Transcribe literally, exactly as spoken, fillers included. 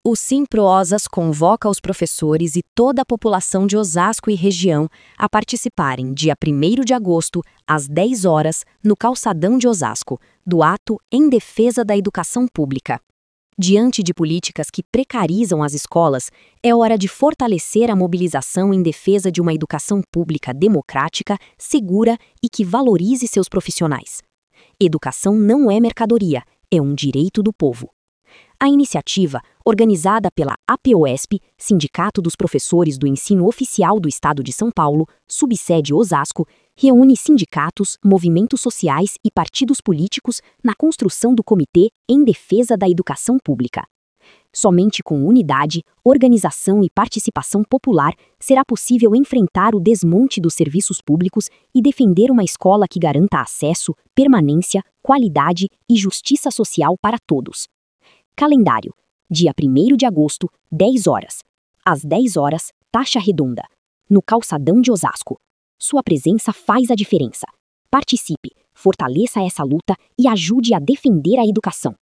O Simproosas convoca os professores e toda a população de Osasco e região a participarem dia primeiro de agosto, às dez horas, no Calçadão de Osasco, do ato em defesa da educação pública. Diante de políticas que precarizam as escolas, é hora de fortalecer a mobilização em defesa de uma educação pública democrática, segura e que valorize seus profissionais. Educação não é mercadoria, é um direito do povo. A iniciativa, organizada pela APOESP, Sindicato dos Professores do Ensino Oficial do Estado de São Paulo, subsede Osasco, reúne sindicatos, movimentos sociais e partidos políticos na construção do Comitê em Defesa da Educação Pública. Somente com unidade, organização e participação popular será possível enfrentar o desmonte dos serviços públicos e defender uma escola que garanta acesso, permanência, qualidade e justiça social para todos. Calendário. Dia primeiro de agosto, dez horas. Às dez horas, taxa redonda. No Calçadão de Osasco. Sua presença faz a diferença. Participe, fortaleça essa luta e ajude a defender a educação.